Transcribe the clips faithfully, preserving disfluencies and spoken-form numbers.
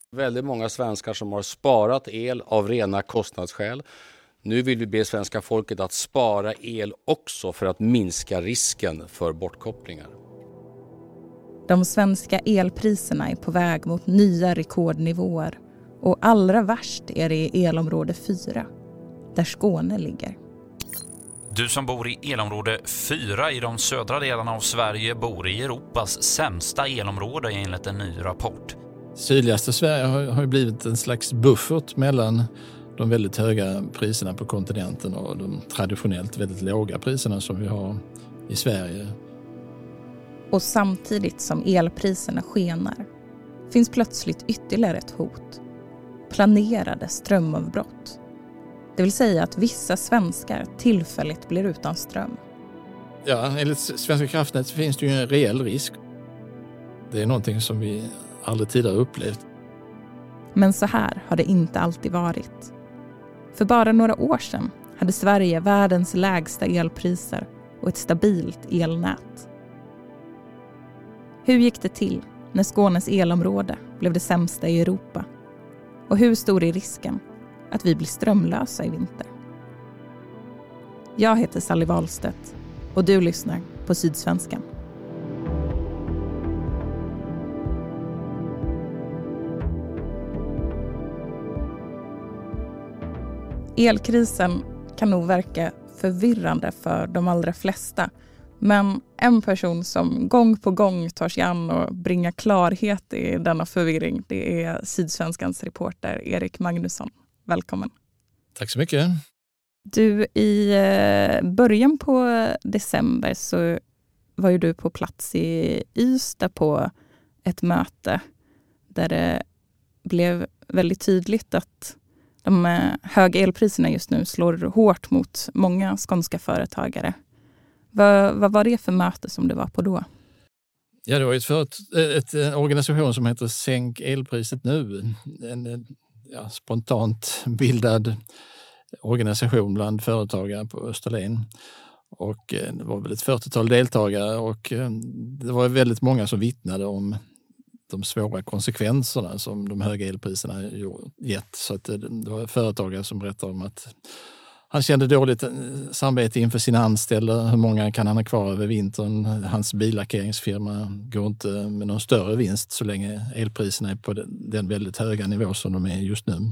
Väldigt många svenskar som har sparat el av rena kostnadsskäl. Nu vill vi be svenska folket att spara el också för att minska risken för bortkopplingar. De svenska elpriserna är på väg mot nya rekordnivåer och allra värst är det i elområde fyra, där Skåne ligger. Du som bor i elområde fyra i de södra delarna av Sverige bor i Europas sämsta elområde enligt en ny rapport. Sydligaste Sverige har, har blivit en slags buffert mellan de väldigt höga priserna på kontinenten och de traditionellt väldigt låga priserna som vi har i Sverige. Och samtidigt som elpriserna skenar finns plötsligt ytterligare ett hot. Planerade strömavbrott. Det vill säga att vissa svenskar tillfälligt blir utan ström. Ja, enligt Svenska kraftnät finns det ju en reell risk. Det är någonting som vi aldrig tidigare upplevt. Men så här har det inte alltid varit. För bara några år sedan hade Sverige världens lägsta elpriser och ett stabilt elnät. Hur gick det till när Skånes elområde blev det sämsta i Europa? Och hur stor är risken att vi blir strömlösa i vinter? Jag heter Sally Wahlstedt och du lyssnar på Sydsvenskan. Elkrisen kan nog verka förvirrande för de allra flesta. Men en person som gång på gång tar sig an och bringar klarhet i denna förvirring, det är Sydsvenskans reporter Erik Magnusson. Välkommen. Tack så mycket. Du, i början på december så var ju du på plats i Ystad på ett möte där det blev väldigt tydligt att de höga elpriserna just nu slår hårt mot många skånska företagare. Vad, vad var det för möte som du var på då? Ja, det var ett, för, ett, en organisation som heter Sänk elpriset nu. En ja, spontant bildad organisation bland företagare på Österlen. Och det var väl ett fyrtiotal deltagare och det var väldigt många som vittnade om de svåra konsekvenserna som de höga elpriserna gett. Så att det var företagare som berättade om att han kände dåligt samvete inför sina anställda. Hur många kan han ha kvar över vintern? Hans billackeringsfirma går inte med någon större vinst så länge elpriserna är på den väldigt höga nivå som de är just nu.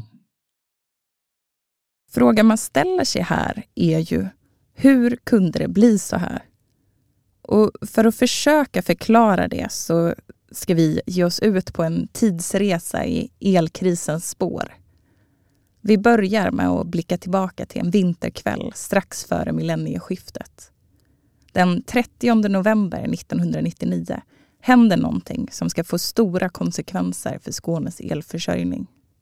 Frågan man ställer sig här är ju, hur kunde det bli så här? Och för att försöka förklara det så ska vi ge oss ut på en tidsresa i elkrisens spår. Vi börjar med att blicka tillbaka till en vinterkväll strax före millennieskiftet. Den trettionde november nittonhundranittionio händer någonting som ska få stora konsekvenser för Skånes elförsörjning.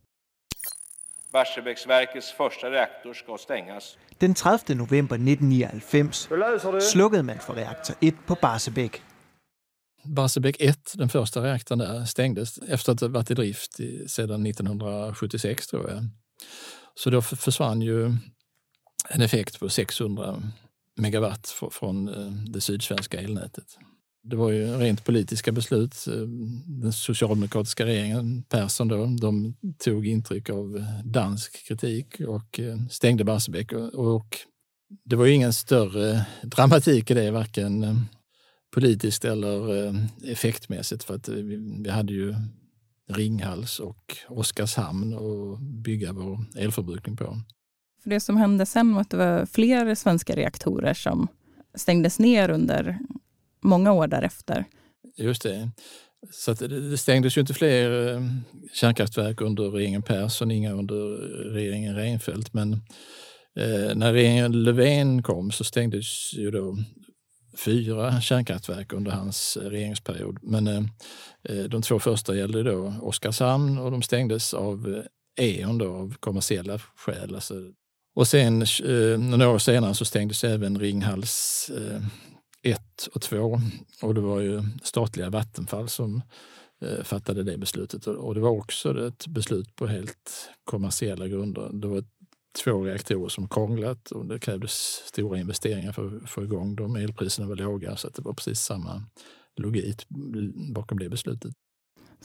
Barsebäcksverkets första reaktor ska stängas. Den tredivte november nittonhundranittiofem slukkede man för reaktor ett på Barsebäck. Barsebäck ett, den första reaktorn där, stängdes efter att ha varit i drift i, sedan nittonhundrasjuttiosex tror jag. Så då försvann ju en effekt på sexhundra megawatt från det sydsvenska elnätet. Det var ju rent politiska beslut. Den socialdemokratiska regeringen, Persson då, de tog intryck av dansk kritik och stängde Barsebäck. Och det var ju ingen större dramatik i det, varken politiskt eller effektmässigt, för att vi hade ju Ringhals och Oskarshamn och bygga vår elförbrukning på. För det som hände sen var att det var fler svenska reaktorer som stängdes ner under många år därefter. Just det. Så att det stängdes ju inte fler kärnkraftverk under regeringen Persson, inga under regeringen Reinfeldt. Men eh, när regeringen Löfven kom så stängdes ju då fyra kärnkraftverk under hans regeringsperiod. Men eh, de två första gällde då Oskarshamn och de stängdes av E.ON då, av kommersiella skäl. Alltså. Och sen eh, några år senare så stängdes även Ringhals eh, ett och två. Och det var ju statliga Vattenfall som eh, fattade det beslutet. Och det var också ett beslut på helt kommersiella grunder. Det var två reaktorer som krånglat och det krävdes stora investeringar för att få igång dem. Elpriserna var låga så att det var precis samma logik bakom det beslutet.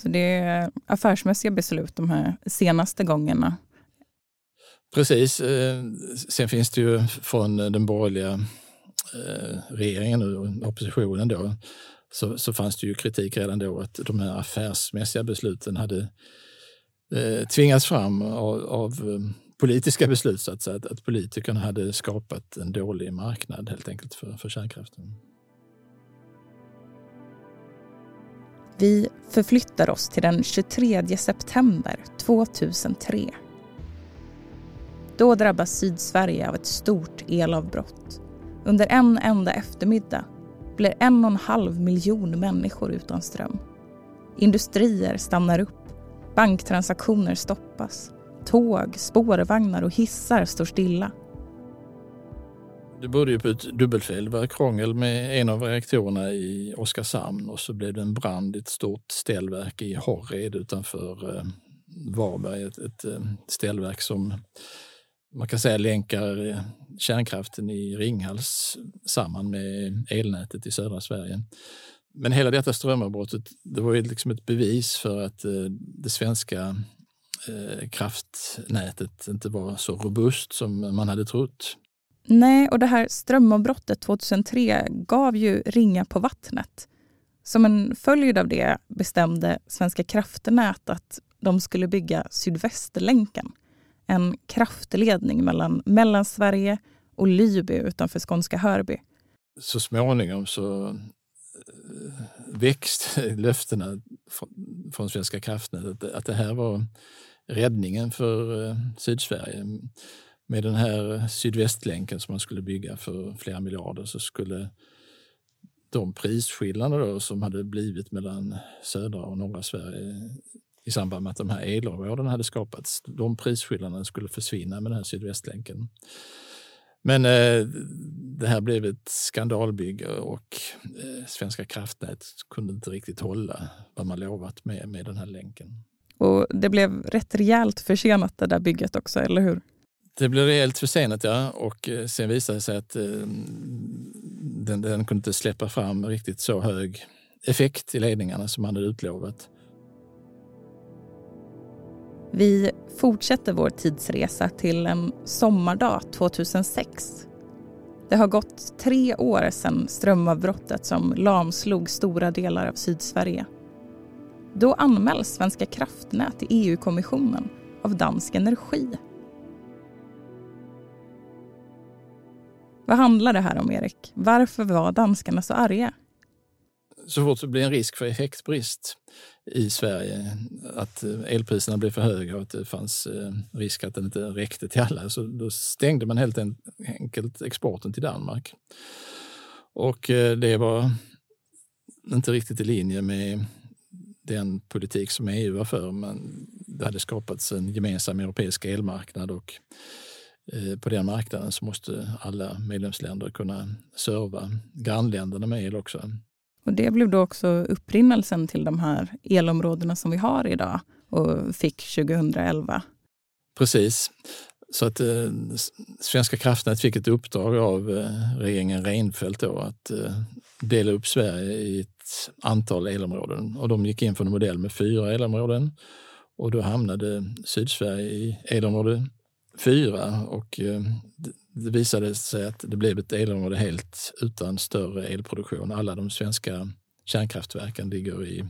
Så det är affärsmässiga beslut de här senaste gångerna. Precis. Sen finns det ju från den borgerliga regeringen och oppositionen då, så, så fanns det ju kritik redan då att de här affärsmässiga besluten hade eh, tvingats fram av, av politiska beslut, så att säga, att, att politikerna hade skapat en dålig marknad helt enkelt för, för kärnkraften. Vi förflyttar oss till den tjugotredje september tvåtusentre. Då drabbas Sydsverige av ett stort elavbrott. Under en enda eftermiddag blir en och en halv miljon människor utan ström. Industrier stannar upp, banktransaktioner stoppas, tåg, spårvagnar och hissar står stilla. Det berodde ju på ett dubbelfel. Det var krångel med en av reaktorerna i Oskarshamn och så blev det en brand i ett stort ställverk i Horred utanför eh, Varberg. Ett, ett eh, ställverk som man kan säga länkar kärnkraften i Ringhals samman med elnätet i södra Sverige. Men hela detta strömavbrottet, det var ju liksom ett bevis för att eh, det svenska eh, kraftnätet inte var så robust som man hade trott. Nej, och det här strömavbrottet tvåtusentre gav ju ringar på vattnet. Som en följd av det bestämde Svenska kraftnät att de skulle bygga Sydvästerlänken. En kraftledning mellan Mellansverige och Lyby utanför skånska Hörby. Så småningom så växte löftena från Svenska kraftnät att det här var räddningen för Sydsverige. Med den här Sydvästlänken som man skulle bygga för flera miljarder så skulle de prisskillnader då som hade blivit mellan södra och norra Sverige i samband med att de här elområdena hade skapats, de prisskillnaderna skulle försvinna med den här Sydvästlänken. Men eh, det här blev ett skandalbygge och eh, Svenska kraftnät kunde inte riktigt hålla vad man lovat med, med den här länken. Och det blev rätt rejält försenat det där bygget också, eller hur? Det blev rejält försenat, ja. Och sen visade det sig att eh, den, den kunde inte släppa fram riktigt så hög effekt i ledningarna som man hade utlovat. Vi fortsätter vår tidsresa till en sommardag tvåtusensex. Det har gått tre år sedan strömavbrottet som lamslog stora delar av Sydsverige. Då anmäls Svenska kraftnät i E U-kommissionen av Dansk Energi. Vad handlar det här om, Erik? Varför var danskarna så arga? Så fort det blir en risk för effektbrist i Sverige, att elpriserna blev för höga och att det fanns risk att den inte räckte till alla, så då stängde man helt enkelt exporten till Danmark. Och det var inte riktigt i linje med den politik som E U var för. Men det hade skapats en gemensam europeisk elmarknad och på den marknaden så måste alla medlemsländer kunna serva grannländerna med el också. Och det blev då också upprinnelsen till de här elområdena som vi har idag och fick tjugohundraelva. Precis. Så att eh, Svenska kraftnät fick ett uppdrag av eh, regeringen Reinfeldt då att eh, dela upp Sverige i ett antal elområden. Och de gick in för en modell med fyra elområden. Och då hamnade Sydsverige i elområde fyra och eh, det visade sig att det blev ett elområde helt utan större elproduktion. Alla de svenska kärnkraftverken ligger i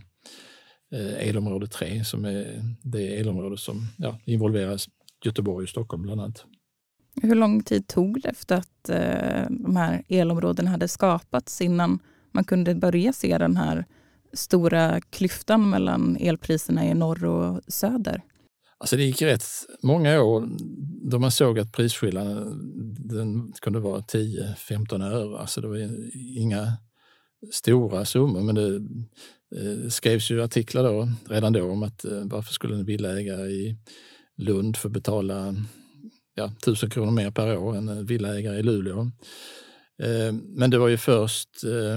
eh, elområde tre som är det elområde som ja, involverar Göteborg och Stockholm bland annat. Hur lång tid tog det efter att eh, de här elområdena hade skapats innan man kunde börja se den här stora klyftan mellan elpriserna i norr och söder? Alltså det gick rätt många år då man såg att prisskillnaden den kunde vara tio till femton öre. Alltså det var inga stora summor, men det eh, skrevs ju artiklar då, redan då om att eh, varför skulle en villaägare i Lund få betala ja, tusen kronor mer per år än en villaägare i Luleå. Eh, men det var ju först eh,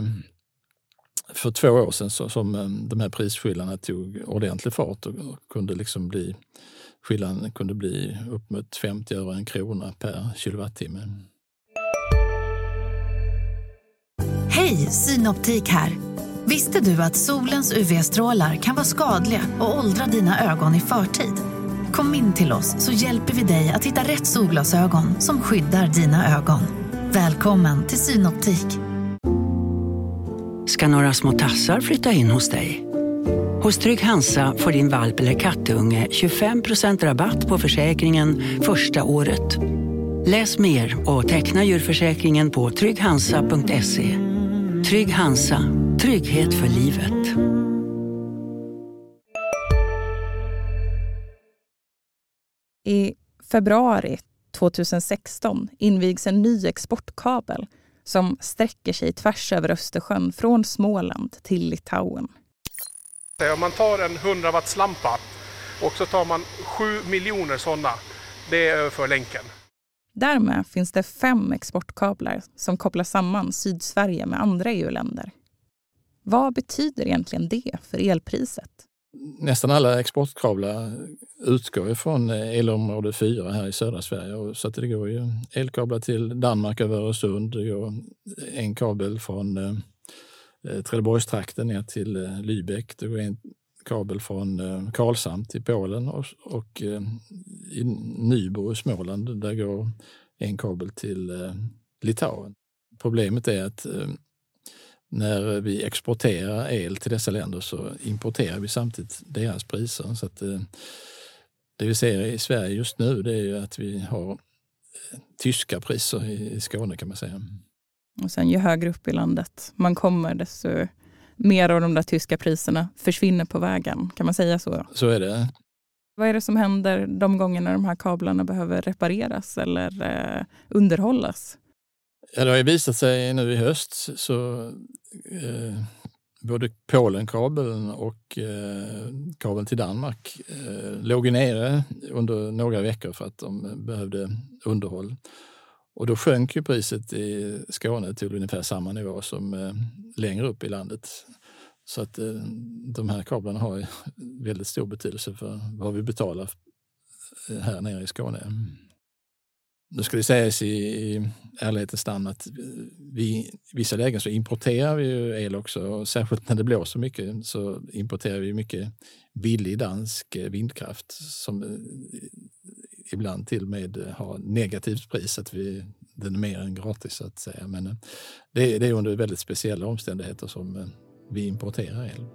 för två år sedan så, som eh, de här prisskillnaderna tog ordentlig fart och, och kunde liksom bli skillnaden kunde bli upp mot femtio öre en krona per kilowattimme. Hej, Synoptik här. Visste du att solens U V-strålar kan vara skadliga och åldra dina ögon i förtid? Kom in till oss så hjälper vi dig att hitta rätt solglasögon som skyddar dina ögon. Välkommen till Synoptik. Ska några små tassar flytta in hos dig? Hos Trygg Hansa får din valp eller kattunge tjugofem procent rabatt på försäkringen första året. Läs mer och teckna djurförsäkringen på trygg hansa punkt se. Trygg Hansa, trygghet för livet. I februari tjugohundrasexton invigs en ny exportkabel som sträcker sig tvärs över Östersjön från Småland till Litauen. Om man tar en hundra watts lampa och så tar man sju miljoner sådana, det är överför länken. Därmed finns det fem exportkablar som kopplar samman Sydsverige med andra E U-länder. Vad betyder egentligen det för elpriset? Nästan alla exportkablar utgår från elområde fyra här i södra Sverige. Så att det går ju elkablar till Danmark över Öresund. Det går en kabel från eh, Trelleborgstrakten ner till eh, Lübeck. Det går en kabel från eh, Karlshamn till Polen. Och, och eh, i Nybro i Småland där går en kabel till eh, Litauen. Problemet är att eh, när vi exporterar el till dessa länder så importerar vi samtidigt deras priser. Så att, eh, det vi ser i Sverige just nu det är ju att vi har eh, tyska priser i, i Skåne kan man säga. Och sen ju högre upp i landet man kommer desto mer av de där tyska priserna försvinner på vägen. Kan man säga så? Så är det. Vad är det som händer de gångerna de här kablarna behöver repareras eller eh, underhållas? Ja, det har ju visat sig nu i höst så eh, både Polenkabeln och eh, kabeln till Danmark eh, låg nere under några veckor för att de behövde underhåll. Och då sjönk ju priset i Skåne till ungefär samma nivå som eh, längre upp i landet. Så att eh, de här kablarna har väldigt stor betydelse för vad vi betalar här nere i Skåne. Nu ska det sägas i, i ärlighetens namn att vi i vissa lägen så importerar vi ju el också. Och särskilt när det blåser mycket så importerar vi mycket billig dansk vindkraft som ibland till och med har negativt pris. Att vi, den är mer än gratis så att säga. Men det, det är under väldigt speciella omständigheter som vi importerar el.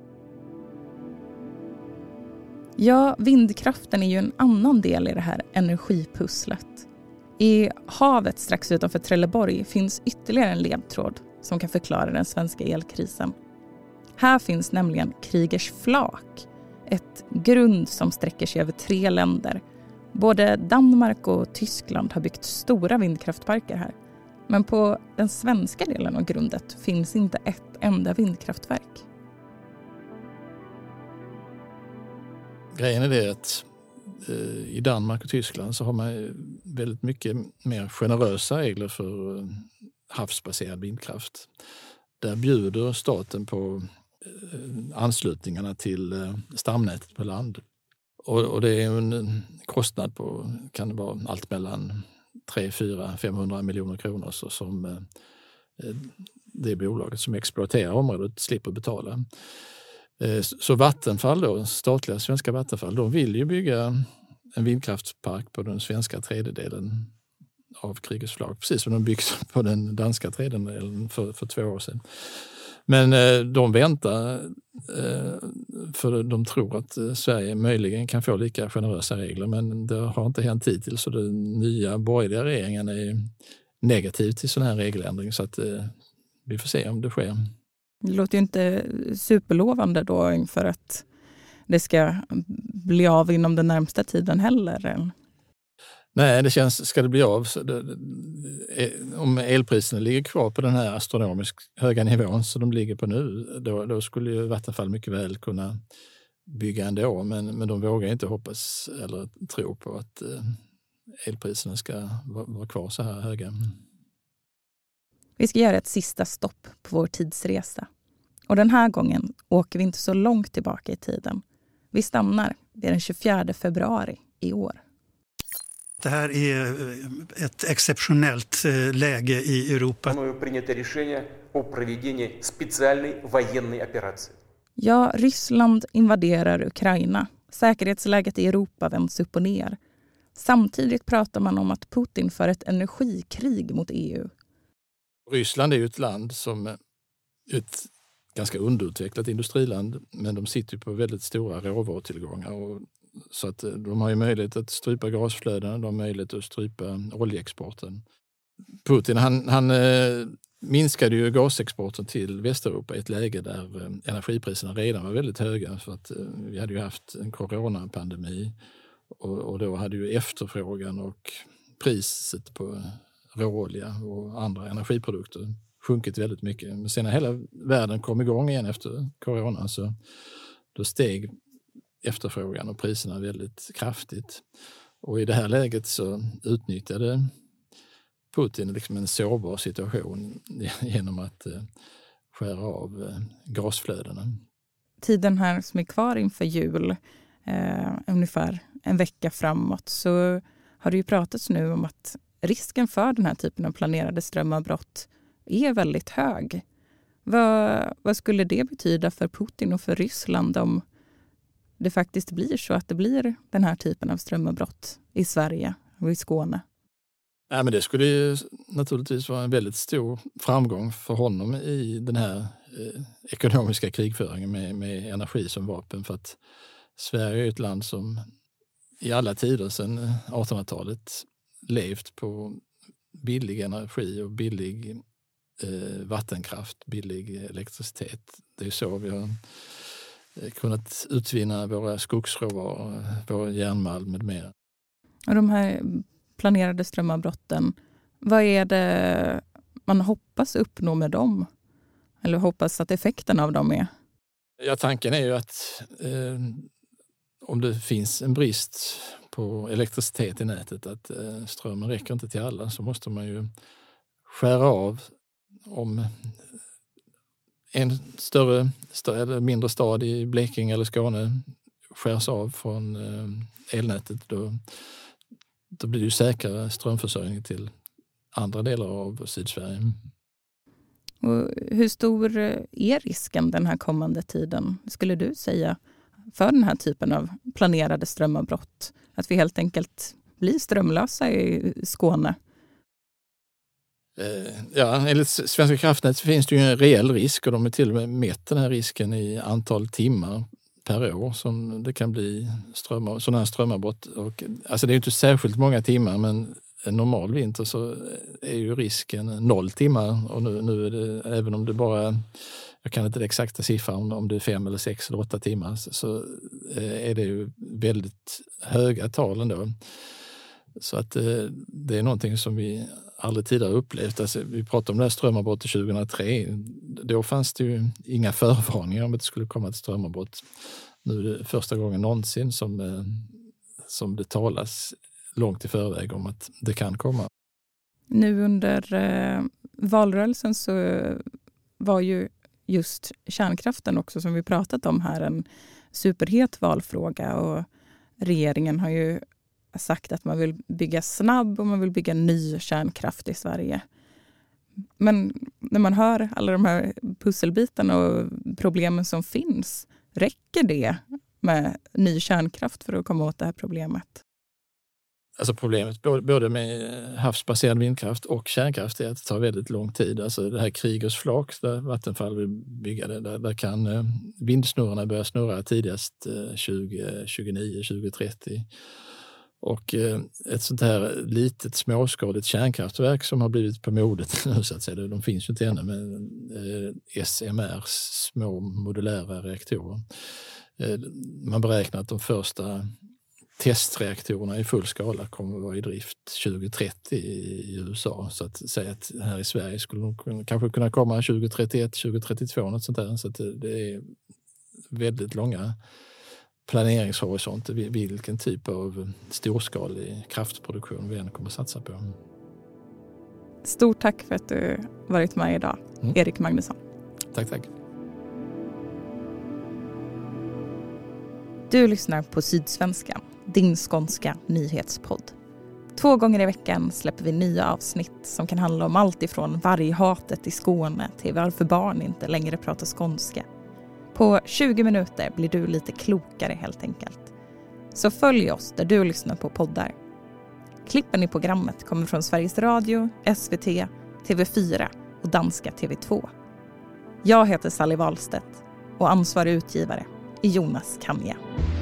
Ja, vindkraften är ju en annan del i det här energipusslet. I havet strax utanför Trelleborg finns ytterligare en ledtråd som kan förklara den svenska elkrisen. Här finns nämligen Kriegers flak, ett grund som sträcker sig över tre länder. Både Danmark och Tyskland har byggt stora vindkraftparker här. Men på den svenska delen av grundet finns inte ett enda vindkraftverk. Grejen är det att i Danmark och Tyskland så har man väldigt mycket mer generösa regler för havsbaserad vindkraft. Där bjuder staten på anslutningarna till stamnätet på land. Och det är en kostnad på, kan det vara allt mellan tre, fyra, femhundra miljoner kronor så som det bolaget som exploaterar området slipper betala. Så Vattenfall då, statliga svenska Vattenfall, de vill ju bygga en vindkraftspark på den svenska tredjedelen av Kriegers flak, precis som de byggs på den danska tredjedelen för, för två år sedan. Men eh, de väntar eh, för de tror att eh, Sverige möjligen kan få lika generösa regler, men det har inte hänt hittills så den nya borgerliga regeringen är negativ till sån här regeländring så att eh, vi får se om det sker. Det låter ju inte superlovande då inför att det ska bli av inom den närmsta tiden heller. Nej, det känns, ska det bli av, så det, om elpriserna ligger kvar på den här astronomiskt höga nivån som de ligger på nu, då, då skulle ju Vattenfall mycket väl kunna bygga ändå, men, men de vågar inte hoppas eller tro på att eh, elpriserna ska vara, vara kvar så här höga. Vi ska göra ett sista stopp på vår tidsresa. Och den här gången åker vi inte så långt tillbaka i tiden. Vi stannar vid den tjugofjärde februari i år. Det här är ett exceptionellt läge i Europa. Ja, Ryssland invaderar Ukraina. Säkerhetsläget i Europa vänds upp och ner. Samtidigt pratar man om att Putin för ett energikrig mot E U. Ryssland är ju ett land som ett ganska underutvecklat industriland, men de sitter på väldigt stora råvarutillgångar. Och så att de har ju möjlighet att strypa gasflödena, de har möjlighet att strypa oljeexporten. Putin han, han eh, minskade ju gasexporten till Västeuropa i ett läge där eh, energipriserna redan var väldigt höga, för att eh, vi hade ju haft en coronapandemi och, och då hade ju efterfrågan och priset på råolja och andra energiprodukter sjunkit väldigt mycket. Men sen när hela världen kom igång igen efter corona så då steg efterfrågan och priserna väldigt kraftigt. Och i det här läget så utnyttjade Putin liksom en sårbar situation genom att skära av gasflödena. Tiden här som är kvar inför jul, eh, ungefär en vecka framåt, så har det ju pratats nu om att risken för den här typen av planerade strömavbrott är väldigt hög. Vad, vad skulle det betyda för Putin och för Ryssland om det faktiskt blir så att det blir den här typen av strömavbrott i Sverige och i Skåne? Ja, men det skulle ju naturligtvis vara en väldigt stor framgång för honom i den här eh, ekonomiska krigföringen med, med energi som vapen, för att Sverige är ett land som i alla tider sedan artonhundratalet levt på billig energi och billig eh, vattenkraft, billig elektricitet. Det är så vi har kunnat utvinna våra skogsråvaror, vår järnmalm med mer. Och de här planerade strömavbrotten, vad är det man hoppas uppnå med dem? Eller hoppas att effekten av dem är? Ja, tanken är ju att eh, om det finns en brist på elektricitet i nätet, att eh, strömmen räcker inte till alla, så måste man ju skära av. Om en större eller mindre stad i Blekinge eller Skåne skärs av från elnätet, då, då blir det ju säkrare strömförsörjning till andra delar av Sydsverige. Och hur stor är risken den här kommande tiden, skulle du säga, för den här typen av planerade strömavbrott? Att vi helt enkelt blir strömlösa i Skåne? Ja, enligt Svenska kraftnät finns det ju en reell risk, och de är till och med mätt den här risken i antal timmar per år som det kan bli strömmar, sådana här strömavbrott. Och, alltså det är ju inte särskilt många timmar, men en normal vinter så är ju risken noll timmar. Och nu, nu är det, även om det bara, jag kan inte det exakta siffran, om det är fem eller sex eller åtta timmar, så är det ju väldigt höga tal ändå. Så att det är någonting som vi aldrig tidigare upplevt. Alltså, vi pratade om det här strömavbrottet tjugohundratre. Då fanns det ju inga förvarningar om att det skulle komma ett strömavbrott. Nu är det första gången någonsin som, som det talas långt i förväg om att det kan komma. Nu under eh, valrörelsen så var ju just kärnkraften också, som vi pratat om här, en superhet valfråga, och regeringen har ju sagt att man vill bygga snabb och man vill bygga ny kärnkraft i Sverige. Men när man hör alla de här pusselbitarna och problemen som finns, räcker det med ny kärnkraft för att komma åt det här problemet? Alltså problemet både med havsbaserad vindkraft och kärnkraft är att det tar väldigt lång tid. Alltså det här Kriegers flak där Vattenfall vill bygga det, där, där kan vindsnurrorna börja snurra tidigast tjugo tjugonio tjugo trettio. Och ett sånt här litet småskaligt kärnkraftverk som har blivit på modet nu, så att säga, de finns ju inte ännu, men S M R, små modulära reaktorer. Man beräknar att de första testreaktorerna i full skala kommer att vara i drift tjugo trettio i U S A. Så att säga att här i Sverige skulle de kanske kunna komma tjugo trettioett tjugo trettiotvå, något sånt där. Så att det är väldigt långa planeringshorisont, vilken typ av storskalig kraftproduktion vi än kommer att satsa på. Stort tack för att du varit med idag, mm. Erik Magnusson. Tack, tack. Du lyssnar på Sydsvenskan, din skånska nyhetspodd. Två gånger i veckan släpper vi nya avsnitt som kan handla om allt ifrån varghatet i Skåne till varför barn inte längre pratar skånska. På tjugo minuter blir du lite klokare helt enkelt. Så följ oss där du lyssnar på poddar. Klippen i programmet kommer från Sveriges Radio, S V T, T V fyra och danska T V två. Jag heter Sally Wahlstedt och ansvarig utgivare är Jonas Kanja.